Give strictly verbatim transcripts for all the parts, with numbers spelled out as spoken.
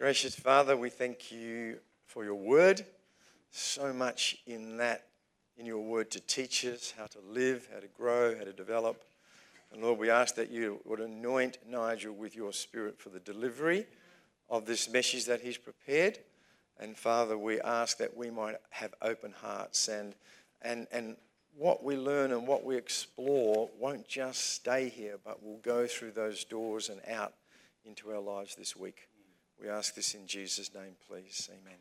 Gracious Father, we thank you for your word. So much in that, in your word to teach us how to live, how to grow, how to develop. And Lord, we ask that you would anoint Nigel with your spirit for the delivery of this message that he's prepared. And Father, we ask that we might have open hearts and and and what we learn and what we explore won't just stay here, but will go through those doors and out into our lives this week. We ask this in Jesus' name, please. Amen.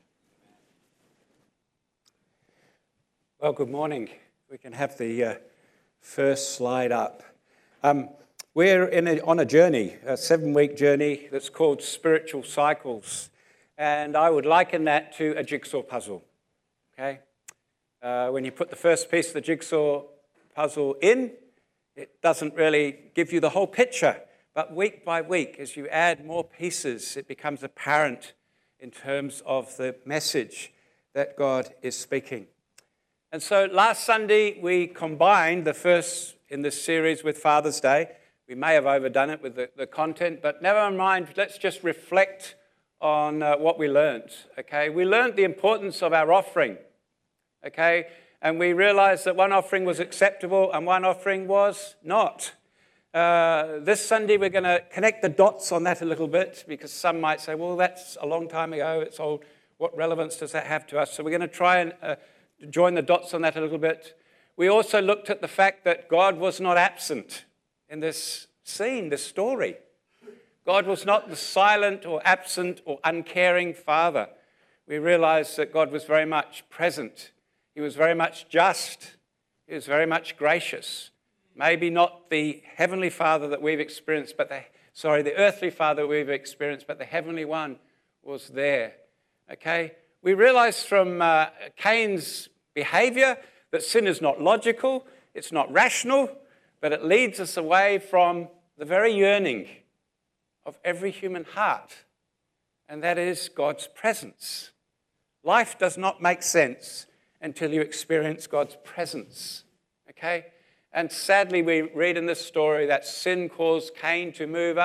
Well, good morning. We can have the uh, first slide up. Um, we're in a, on a journey, a seven-week journey that's called Spiritual Cycles. And I would liken that to a jigsaw puzzle, okay? Uh, when you put the first piece of the jigsaw puzzle in, it doesn't really give you the whole picture. But week by week, as you add more pieces, it becomes apparent in terms of the message that God is speaking. And so last Sunday, we combined the first in this series with Father's Day. We may have overdone it with the, the content, but never mind, let's just reflect on uh, what we learned, okay? We learned the importance of our offering, okay? And we realized that one offering was acceptable and one offering was not. Uh, this Sunday, we're going to connect the dots on that a little bit, because some might say, well, that's a long time ago, it's old. What relevance does that have to us? So we're going to try and uh, join the dots on that a little bit. We also looked at the fact that God was not absent in this scene, this story. God was not the silent or absent or uncaring Father. We realized that God was very much present. He was very much just. He was very much gracious. Maybe not the heavenly Father that we've experienced, but the, sorry, the earthly Father we've experienced, but the heavenly one was there. Okay? We realize from uh, Cain's behavior that sin is not logical, it's not rational, but it leads us away from the very yearning of every human heart, and that is God's presence. Life does not make sense until you experience God's presence. Okay? And sadly, we read in this story that sin caused Cain to move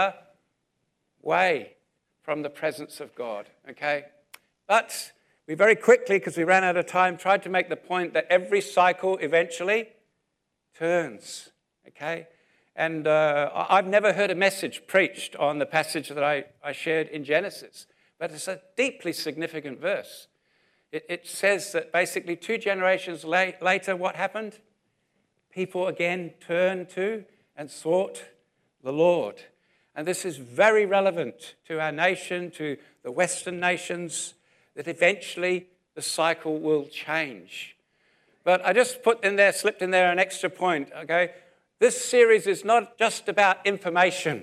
away from the presence of God, okay? But we very quickly, because we ran out of time, tried to make the point that every cycle eventually turns, okay? And uh, I've never heard a message preached on the passage that I, I shared in Genesis, but it's a deeply significant verse. It, it says that basically two generations la- later, what happened? People again turned to and sought the Lord. And this is very relevant to our nation, to the Western nations, that eventually the cycle will change. But I just put in there, slipped in there an extra point, okay? This series is not just about information.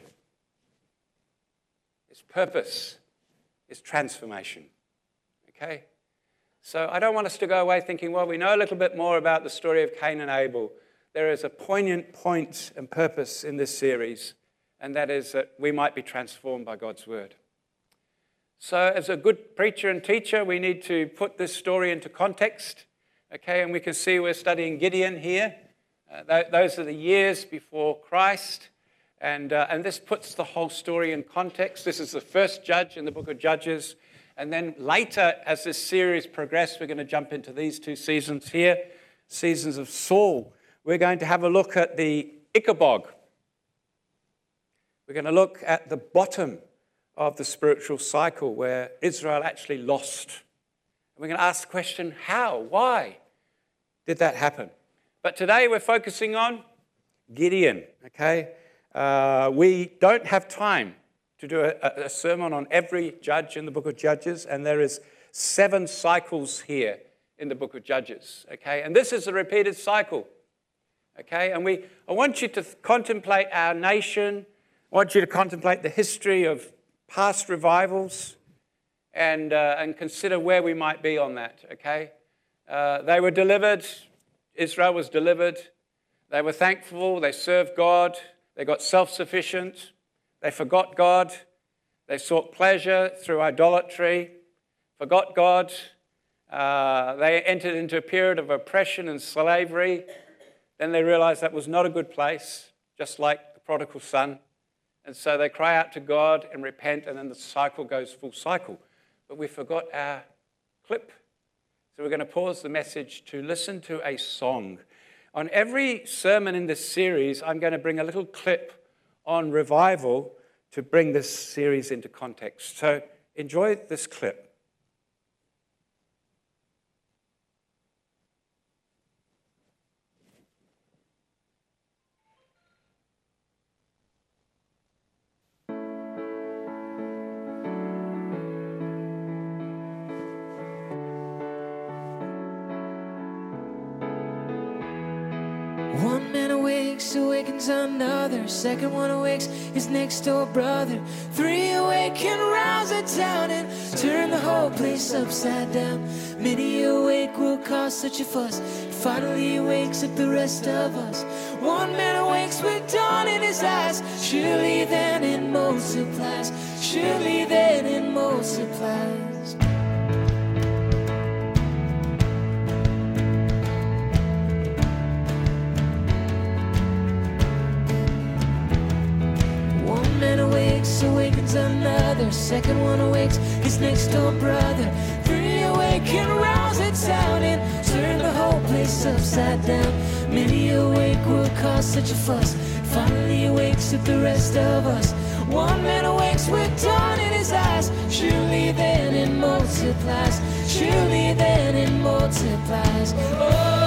It's purpose. It's transformation, okay? So I don't want us to go away thinking, well, we know a little bit more about the story of Cain and Abel. There is a poignant point and purpose in this series, and that is that we might be transformed by God's word. So as a good preacher and teacher, we need to put this story into context, okay? And we can see we're studying Gideon here. Uh, th- those are the years before Christ, and, uh, and this puts the whole story in context. This is the first judge in the book of Judges, and then later, as this series progresses, we're going to jump into these two seasons here, seasons of Saul. We're going to have a look at the Ichabod. We're going to look at the bottom of the spiritual cycle where Israel actually lost. And we're going to ask the question, how, why did that happen? But today we're focusing on Gideon, okay? Uh, we don't have time to do a, a sermon on every judge in the book of Judges, and there is seven cycles here in the book of Judges, okay? And this is a repeated cycle. Okay, and we, I want you to contemplate our nation. I want you to contemplate the history of past revivals and, uh, and consider where we might be on that, okay? Uh, they were delivered. Israel was delivered. They were thankful. They served God. They got self-sufficient. They forgot God. They sought pleasure through idolatry, forgot God. Uh, they entered into a period of oppression and slavery. Then they realized that was not a good place, just like the prodigal son. And so they cry out to God and repent, and then the cycle goes full cycle. But we forgot our clip. So we're going to pause the message to listen to a song. On every sermon in this series, I'm going to bring a little clip on revival to bring this series into context. So enjoy this clip. One man awakes, awakens another. Second one awakes his next door brother. Three awaken, rouse a town and turn the whole place upside down. Many awake will cause such a fuss. Finally he wakes up the rest of us. One man awakes with dawn in his eyes. Surely then it multiplies. Surely then it multiplies. Awakens another. Second one awakes his next door brother. Three awaken, rouse a town and turn the whole place upside down. Many awake will cause such a fuss. Finally wakes up the rest of us. One man awakes with dawn in his eyes. Surely then it multiplies. Surely then it multiplies. Oh.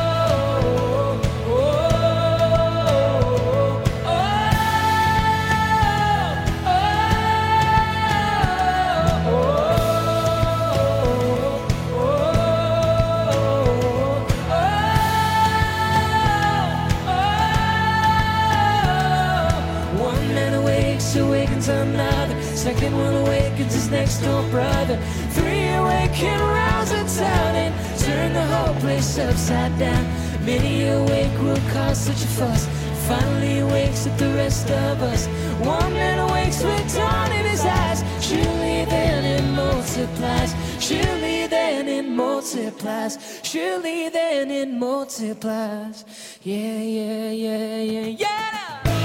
Another. Second one awakens his next door brother. Three awaken, rouse a town and turn the whole place upside down. Many awake will cause such a fuss. Finally wakes up the rest of us. One man awakes with dawn in his eyes. Surely then it multiplies. Surely then it multiplies. Surely then it multiplies. Yeah, yeah, yeah, yeah, yeah.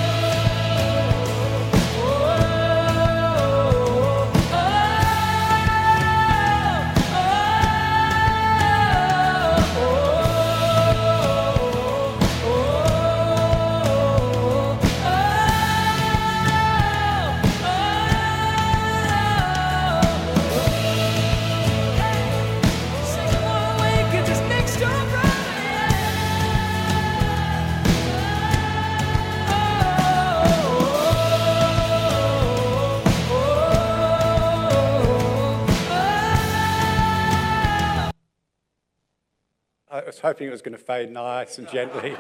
I was hoping it was going to fade nice and gently.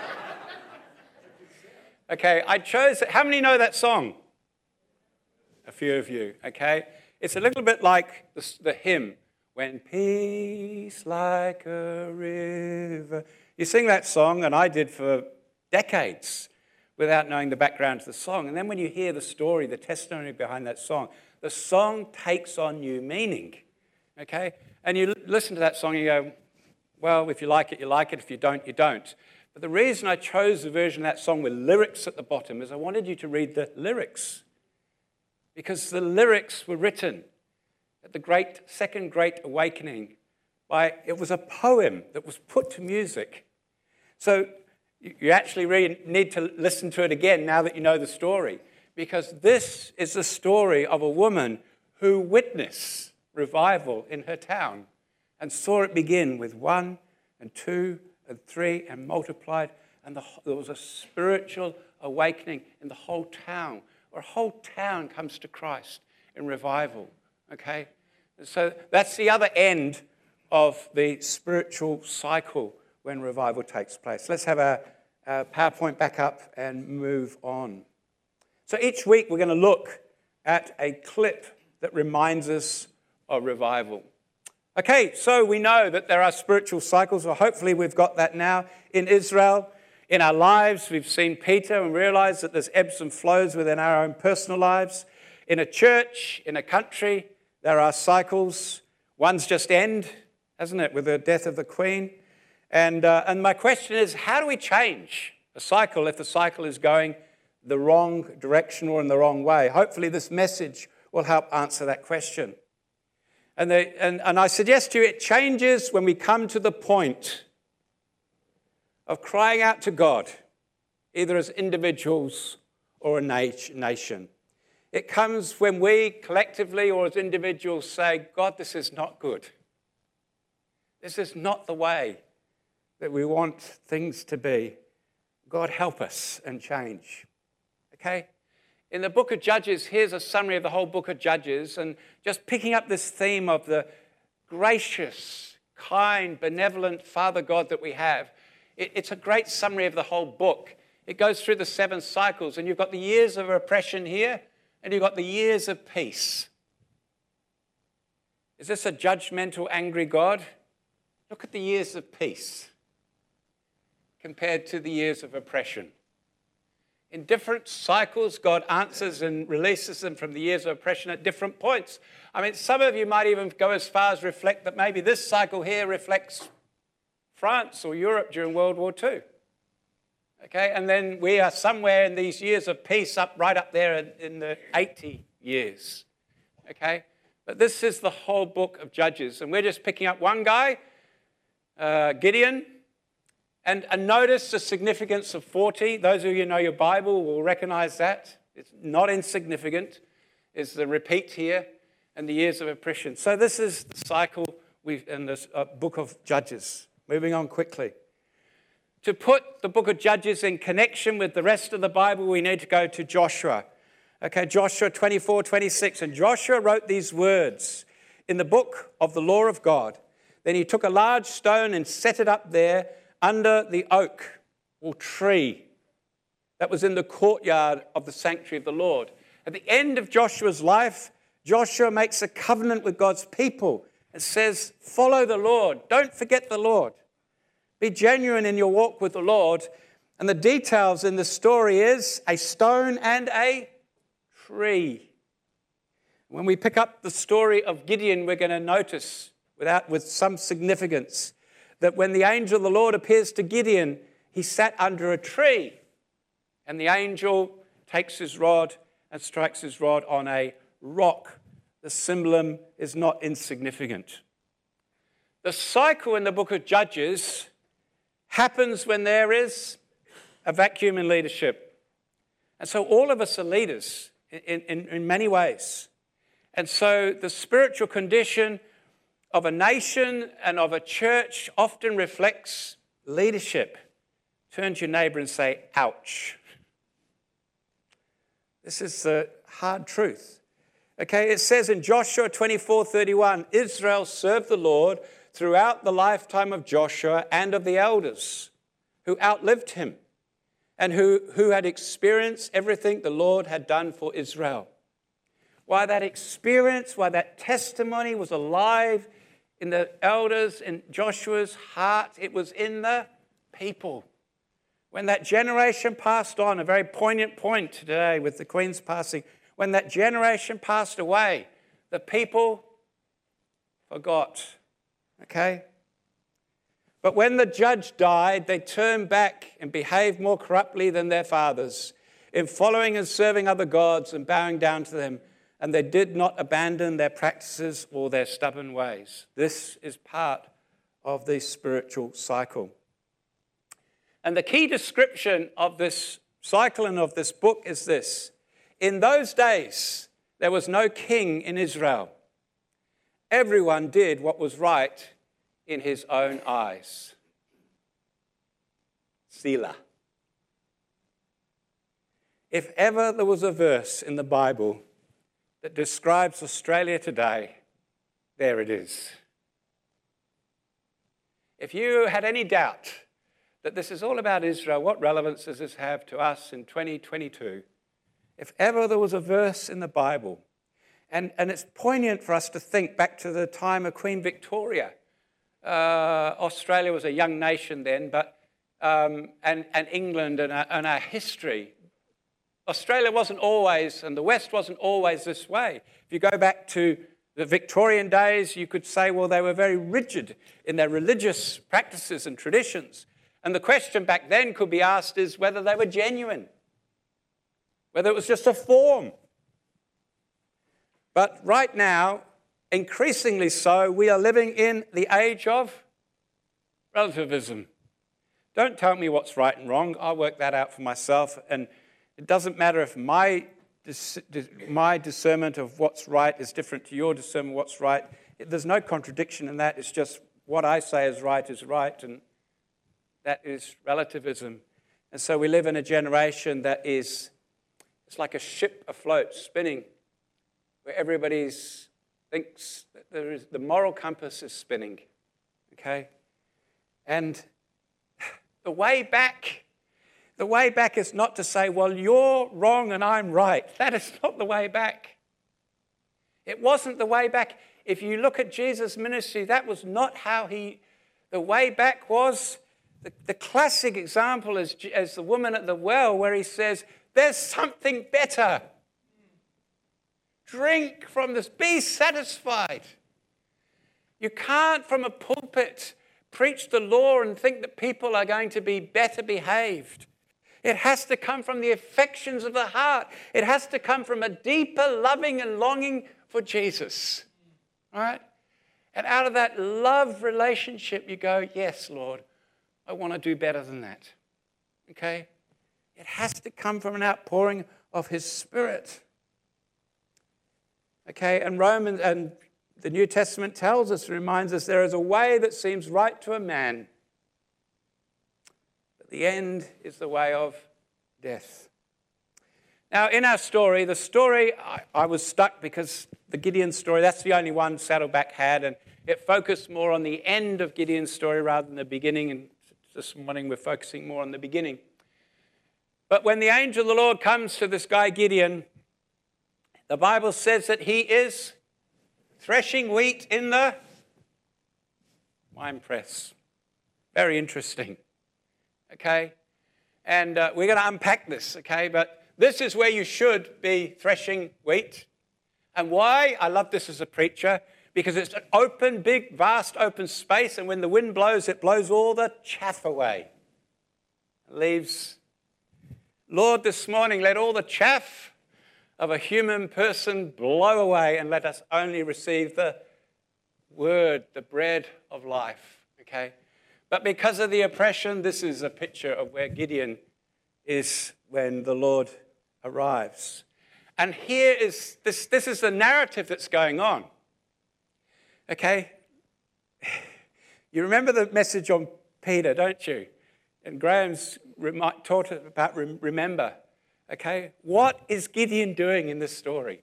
Okay, I chose, how many know that song? A few of you, okay? It's a little bit like the, the hymn, When Peace Like a River. You sing that song, and I did for decades without knowing the background to the song. And then when you hear the story, the testimony behind that song, the song takes on new meaning, okay? And you l- listen to that song and you go, well, if you like it, you like it. If you don't, you don't. But the reason I chose the version of that song with lyrics at the bottom is I wanted you to read the lyrics. Because the lyrics were written at the great Second Great Awakening by, it was a poem that was put to music. So you actually really need to listen to it again now that you know the story. Because this is the story of a woman who witnessed revival in her town and saw it begin with one and two and three and multiplied. And the, there was a spiritual awakening in the whole town, where a whole town comes to Christ in revival, okay? So that's the other end of the spiritual cycle when revival takes place. Let's have our, our PowerPoint back up and move on. So each week we're going to look at a clip that reminds us of revival. Okay, so we know that there are spiritual cycles. Well, hopefully we've got that now in Israel. In our lives, we've seen Peter and realized that there's ebbs and flows within our own personal lives. In a church, in a country, there are cycles. One's just end, hasn't it, with the death of the Queen. And, uh, and my question is, how do we change a cycle if the cycle is going the wrong direction or in the wrong way? Hopefully this message will help answer that question. And, they, and, and I suggest to you it changes when we come to the point of crying out to God, either as individuals or a nation. It comes when we collectively or as individuals say, God, this is not good. This is not the way that we want things to be. God, help us and change. Okay? In the book of Judges, here's a summary of the whole book of Judges, and just picking up this theme of the gracious, kind, benevolent Father God that we have. It, it's a great summary of the whole book. It goes through the seven cycles, and you've got the years of oppression here, and you've got the years of peace. Is this a judgmental, angry God? Look at the years of peace compared to the years of oppression. In different cycles, God answers and releases them from the years of oppression at different points. I mean, some of you might even go as far as reflect that maybe this cycle here reflects France or Europe during World War Two. Okay, and then we are somewhere in these years of peace up right up there in, in the eighty years. Okay, but this is the whole book of Judges, and we're just picking up one guy, uh, Gideon. And, and notice the significance of forty. Those of you who know your Bible will recognize that. It's not insignificant. It's the repeat here and the years of oppression. So this is the cycle we've, in this uh, book of Judges. Moving on quickly. To put the book of Judges in connection with the rest of the Bible, we need to go to Joshua. Okay, Joshua twenty-four, twenty-six. And Joshua wrote these words in the book of the law of God. Then he took a large stone and set it up there under the oak or tree that was in the courtyard of the sanctuary of the Lord. At the end of Joshua's life, Joshua makes a covenant with God's people and says, follow the Lord. Don't forget the Lord. Be genuine in your walk with the Lord. And the details in the story is a stone and a tree. When we pick up the story of Gideon, we're going to notice without, with some significance that when the angel of the Lord appears to Gideon, he sat under a tree, and the angel takes his rod and strikes his rod on a rock. The symbolism is not insignificant. The cycle in the book of Judges happens when there is a vacuum in leadership. And so all of us are leaders in, in, in many ways. And so the spiritual condition of a nation and of a church often reflects leadership. Turn to your neighbor and say, ouch. This is the hard truth. Okay, it says in Joshua twenty-four thirty-one, Israel served the Lord throughout the lifetime of Joshua and of the elders who outlived him and who, who had experienced everything the Lord had done for Israel. Why that experience, why that testimony was alive in the elders, in Joshua's heart, it was in the people. When that generation passed on, a very poignant point today with the Queen's passing, when that generation passed away, the people forgot, okay? But when the judge died, they turned back and behaved more corruptly than their fathers in following and serving other gods and bowing down to them. And they did not abandon their practices or their stubborn ways. This is part of the spiritual cycle. And the key description of this cycle and of this book is this. In those days, there was no king in Israel. Everyone did what was right in his own eyes. Selah. If ever there was a verse in the Bible that describes Australia today, there it is. If you had any doubt that this is all about Israel, what relevance does this have to us in twenty twenty-two? If ever there was a verse in the Bible, and, and it's poignant for us to think back to the time of Queen Victoria. Uh, Australia was a young nation then, but um, and, and England and our, and our history. Australia wasn't always, and the West wasn't always this way. If you go back to the Victorian days, you could say, well, they were very rigid in their religious practices and traditions. And the question back then could be asked is whether they were genuine. whether it was just a form. But right now, increasingly so, we are living in the age of relativism. Don't tell me what's right and wrong. I'll work that out for myself. And it doesn't matter if my, dis- my discernment of what's right is different to your discernment of what's right. There's no contradiction in that. It's just what I say is right is right, and that is relativism. And so we live in a generation that is, it's like a ship afloat, spinning, where everybody's thinks that there is, the moral compass is spinning, okay? And the way back, the way back is not to say, well, you're wrong and I'm right. That is not the way back. It wasn't the way back. If you look at Jesus' ministry, that was not how he, the way back was, the, the classic example is as the woman at the well, where he says, there's something better. Drink from this. Be satisfied. You can't, from a pulpit, preach the law and think that people are going to be better behaved. It has to come from the affections of the heart. It has to come from a deeper loving and longing for Jesus. All right? And out of that love relationship, you go, yes, Lord, I want to do better than that. Okay? It has to come from an outpouring of his Spirit. Okay, and Romans and the New Testament tells us, reminds us, there is a way that seems right to a man, but the end is the way of death. Now, in our story, the story, I, I was stuck because the Gideon story, that's the only one Saddleback had, and it focused more on the end of Gideon's story rather than the beginning, and this morning we're focusing more on the beginning. But when the angel of the Lord comes to this guy Gideon, the Bible says that he is threshing wheat in the winepress. Very interesting. Okay? And uh, we're going to unpack this, okay? But this is where you should be threshing wheat. And why? I love this as a preacher, because it's an open, big, vast open space, and when the wind blows, it blows all the chaff away. It leaves, Lord, this morning, let all the chaff of a human person blow away, and let us only receive the word, the bread of life, okay? But because of the oppression, this is a picture of where Gideon is when the Lord arrives. And here is, this, this is the narrative that's going on, okay? You remember the message on Peter, don't you? And Graham's taught about remember. Okay, what is Gideon doing in this story?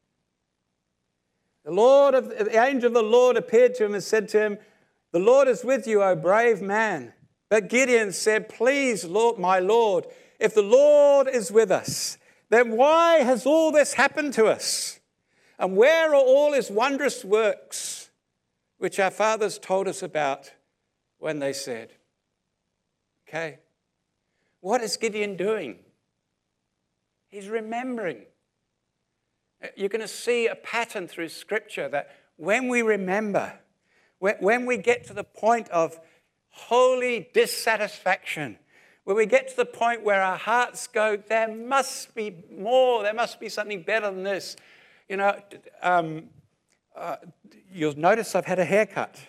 The Lord of the angel of the Lord appeared to him and said to him, "The Lord is with you, O brave man." But Gideon said, "Please, Lord, my Lord, if the Lord is with us, then why has all this happened to us? And where are all his wondrous works, which our fathers told us about when they said?" Okay, what is Gideon doing? He's remembering. You're going to see a pattern through Scripture that when we remember, when we get to the point of holy dissatisfaction, where we get to the point where our hearts go, there must be more, there must be something better than this. You know, um, uh, you'll notice I've had a haircut.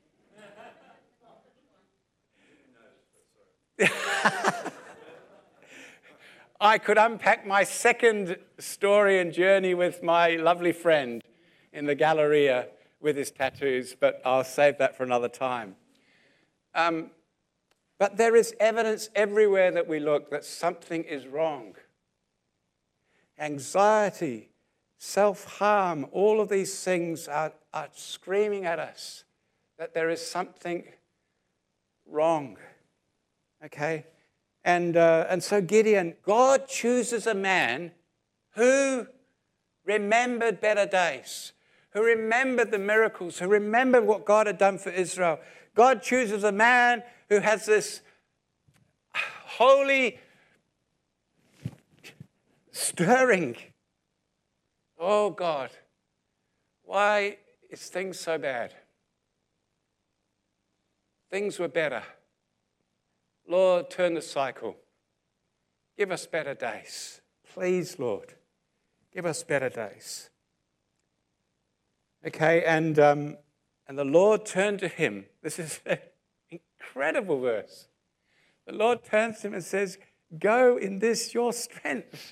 I could unpack my second story and journey with my lovely friend in the Galleria with his tattoos, but I'll save that for another time. Um, but there is evidence everywhere that we look that something is wrong. Anxiety, self-harm, all of these things are, are screaming at us that there is something wrong, okay? And, uh, and so Gideon, God chooses a man who remembered better days, who remembered the miracles, who remembered what God had done for Israel. God chooses a man who has this holy stirring. Oh God, why is things so bad? Things were better. Lord, turn the cycle. Give us better days. Please, Lord, give us better days. Okay, and, um, and the Lord turned to him. This is an incredible verse. The Lord turns to him and says, go in this your strength.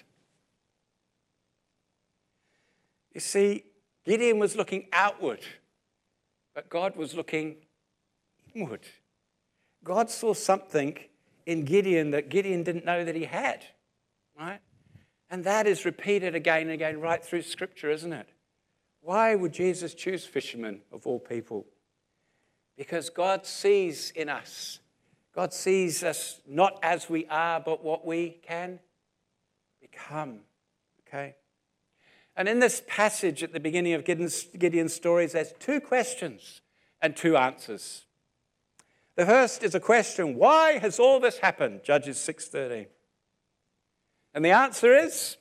You see, Gideon was looking outward, but God was looking inward. God saw something in Gideon that Gideon didn't know that he had, right? And that is repeated again and again right through Scripture, isn't it? Why would Jesus choose fishermen of all people? Because God sees in us. God sees us not as we are, but what we can become, okay? And in this passage at the beginning of Gideon's, Gideon's stories, there's two questions and two answers. The first is a question, why has all this happened? Judges six thirteen. And the answer is,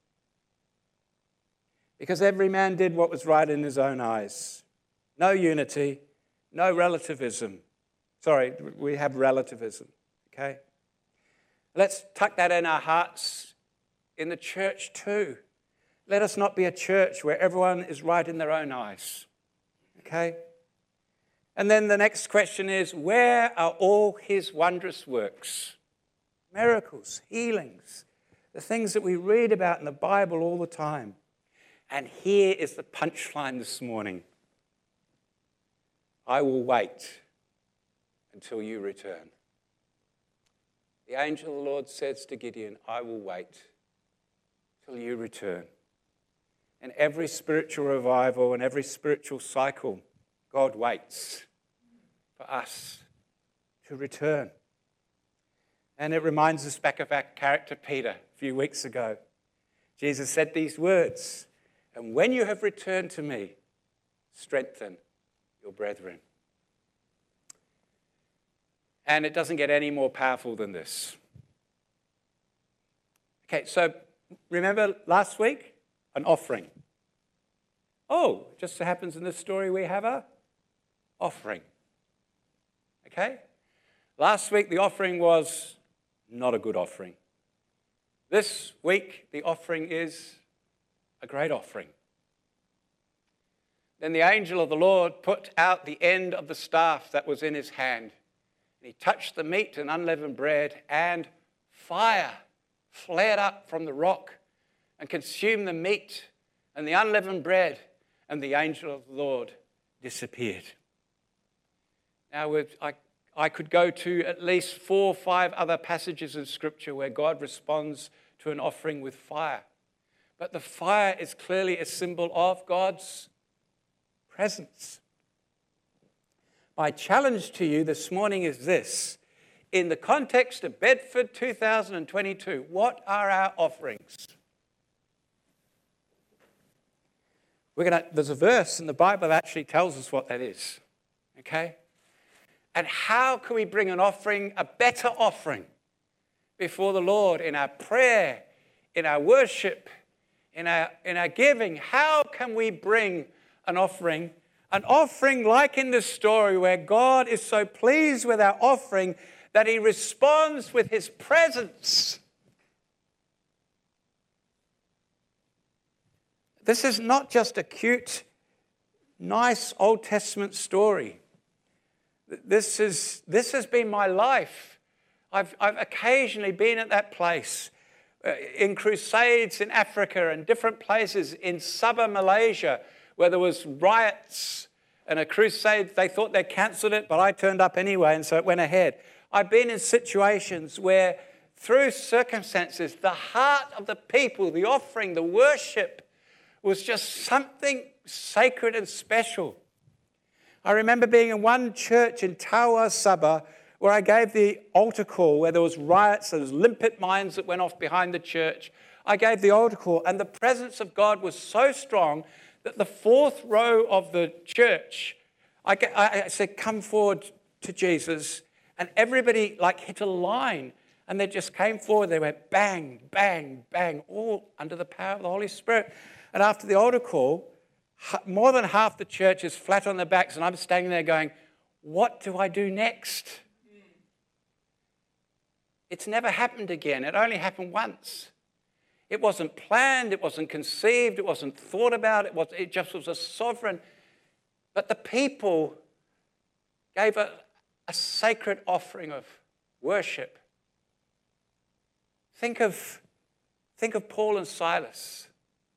because every man did what was right in his own eyes. No unity, no relativism. Sorry, we have relativism, okay? Let's tuck that in our hearts in the church too. Let us not be a church where everyone is right in their own eyes, okay? And then the next question is, where are all his wondrous works? Miracles, healings, the things that we read about in the Bible all the time. And here is the punchline this morning. I will wait until you return. The angel of the Lord says to Gideon, I will wait till you return. And every spiritual revival and every spiritual cycle, God waits for us to return. And it reminds us back of our character Peter a few weeks ago. Jesus said these words, and when you have returned to me, strengthen your brethren. And it doesn't get any more powerful than this. Okay, so remember last week? An offering. Oh, just so happens in this story we have a offering. Okay? Last week the offering was not a good offering. This week the offering is a great offering. Then the angel of the Lord put out the end of the staff that was in his hand. And he touched the meat and unleavened bread, and fire flared up from the rock and consumed the meat and the unleavened bread, and the angel of the Lord disappeared. Now, I, I could go to at least four or five other passages in Scripture where God responds to an offering with fire. But the fire is clearly a symbol of God's presence. My challenge to you this morning is this. In the context of Bedford two thousand twenty-two, what are our offerings? We're gonna, there's a verse in the Bible that actually tells us what that is, okay? And how can we bring an offering, a better offering, before the Lord in our prayer, in our worship, in our, in our giving? How can we bring an offering, an offering like in this story where God is so pleased with our offering that he responds with his presence? This is not just a cute, nice Old Testament story. This is this has been my life. I've, I've occasionally been at that place uh, in crusades in Africa and different places in Sabah, Malaysia, where there was riots and a crusade. They thought they cancelled it, but I turned up anyway, and so it went ahead. I've been in situations where, through circumstances, the heart of the people, the offering, the worship, was just something sacred and special. I remember being in one church in Tawa, Sabah, where I gave the altar call, where there was riots, there was limpet mines that went off behind the church. I gave the altar call, and the presence of God was so strong that the fourth row of the church, I, I said, come forward to Jesus, and everybody like hit a line, and they just came forward. They went bang, bang, bang, all under the power of the Holy Spirit. And after the altar call, more than half the church is flat on their backs, and I'm standing there going, what do I do next? It's never happened again. It only happened once. It wasn't planned, it wasn't conceived, it wasn't thought about, it, was, it just was a sovereign. But the people gave a, a sacred offering of worship. Think of, think of Paul and Silas.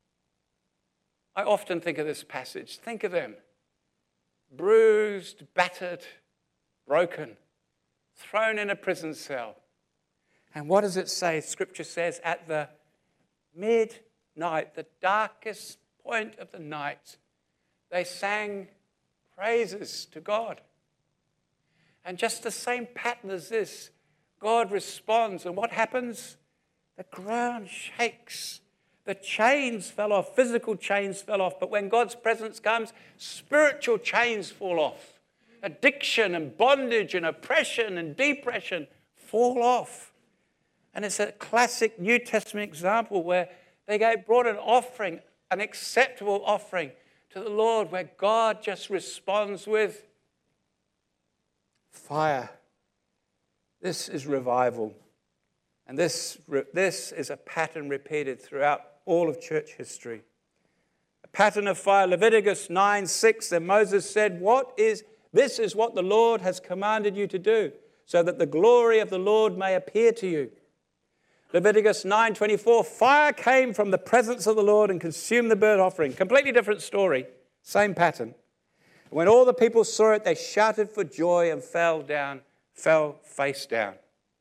I often think of this passage. Think of them. Bruised, battered, broken, thrown in a prison cell. And what does it say? Scripture says at the midnight, the darkest point of the night, they sang praises to God. And just the same pattern as this, God responds. And what happens? The ground shakes. The chains fell off, physical chains fell off. But when God's presence comes, spiritual chains fall off. Addiction and bondage and oppression and depression fall off. And it's a classic New Testament example where they brought an offering, an acceptable offering to the Lord, where God just responds with fire. This is revival. And this, this is a pattern repeated throughout all of church history. A pattern of fire. Leviticus nine six, and Moses said, "What is this is what the Lord has commanded you to do, so that the glory of the Lord may appear to you." Leviticus nine twenty-four, fire came from the presence of the Lord and consumed the burnt offering. Completely different story, same pattern. When all the people saw it, they shouted for joy and fell down, fell face down.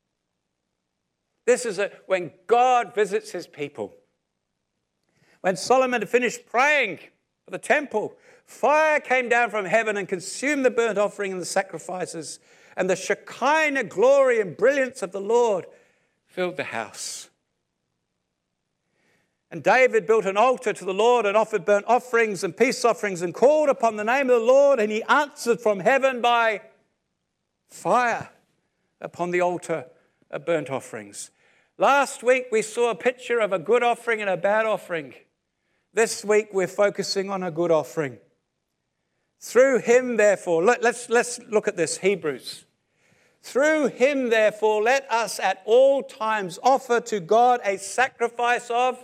This is a, when God visits his people. When Solomon had finished praying for the temple, fire came down from heaven and consumed the burnt offering and the sacrifices, and the Shekinah glory and brilliance of the Lord filled the house. And David built an altar to the Lord and offered burnt offerings and peace offerings and called upon the name of the Lord, and he answered from heaven by fire upon the altar of burnt offerings. Last week we saw a picture of a good offering and a bad offering. This week we're focusing on a good offering. Through him, therefore, let, let's, let's look at this, Hebrews. Through him, therefore, let us at all times offer to God a sacrifice of...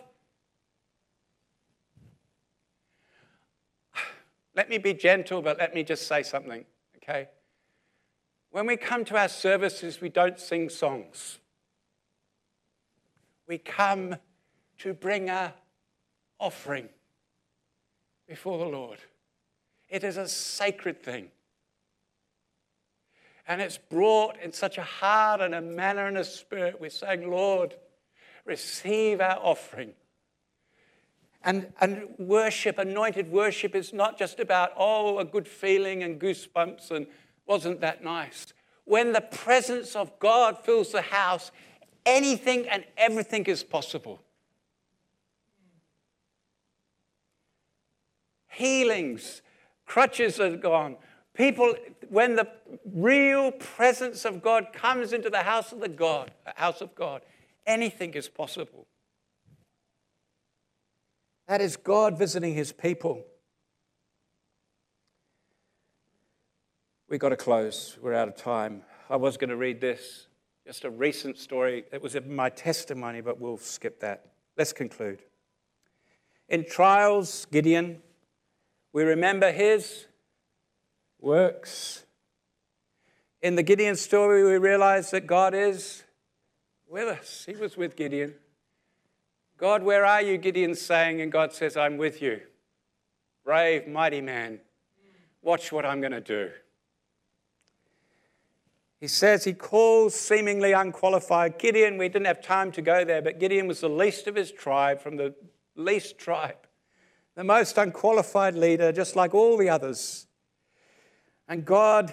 Let me be gentle, but let me just say something, okay? When we come to our services, we don't sing songs. We come to bring a offering before the Lord. It is a sacred thing. And it's brought in such a heart and a manner and a spirit. We're saying, Lord, receive our offering. And, and worship, anointed worship, is not just about, oh, a good feeling and goosebumps and wasn't that nice. When the presence of God fills the house, anything and everything is possible. Healings, crutches are gone. People, when the real presence of God comes into the house of the God, house of God, anything is possible. That is God visiting his people. We've got to close. We're out of time. I was going to read this, just a recent story. It was in my testimony, but we'll skip that. Let's conclude. In trials, Gideon, we remember his works. In the Gideon story, we realize that God is with us. He was with Gideon. God, where are you? Gideon's saying, and God says, I'm with you. Brave, mighty man. Watch what I'm going to do. He says he calls seemingly unqualified. Gideon, we didn't have time to go there, but Gideon was the least of his tribe, from the least tribe. The most unqualified leader, just like all the others. And God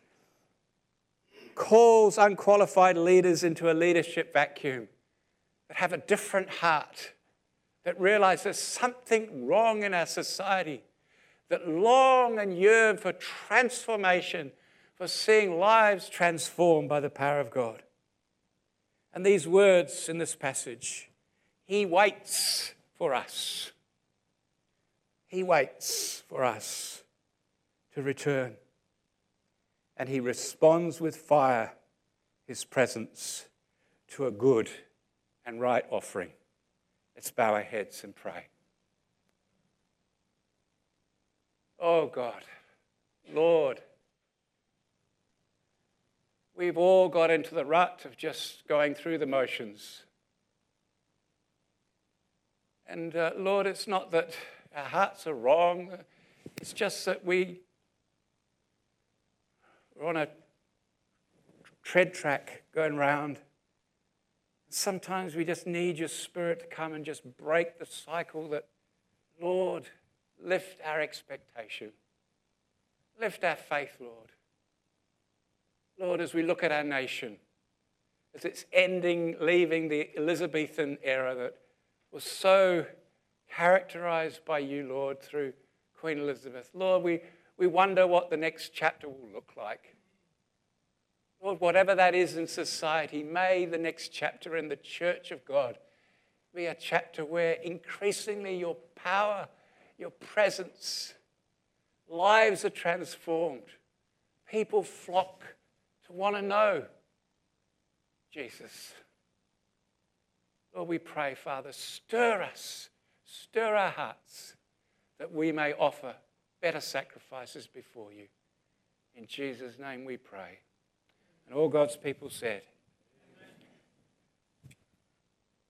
calls unqualified leaders into a leadership vacuum that have a different heart, that realize there's something wrong in our society, that long and yearn for transformation, for seeing lives transformed by the power of God. And these words in this passage, he waits for us. He waits for us to return. And he responds with fire, his presence, to a good and right offering. Let's bow our heads and pray. Oh God, Lord, we've all got into the rut of just going through the motions. And uh, Lord, it's not that our hearts are wrong. It's just that we, we're on a tread track going round. Sometimes we just need your Spirit to come and just break the cycle that, Lord, lift our expectation. Lift our faith, Lord. Lord, as we look at our nation, as it's ending, leaving the Elizabethan era that was so characterized by you, Lord, through Queen Elizabeth. Lord, we, we wonder what the next chapter will look like. Lord, whatever that is in society, may the next chapter in the Church of God be a chapter where increasingly your power, your presence, lives are transformed. People flock to want to know Jesus. Lord, we pray, Father, stir us, stir our hearts, that we may offer better sacrifices before you. In Jesus' name we pray. And all God's people said,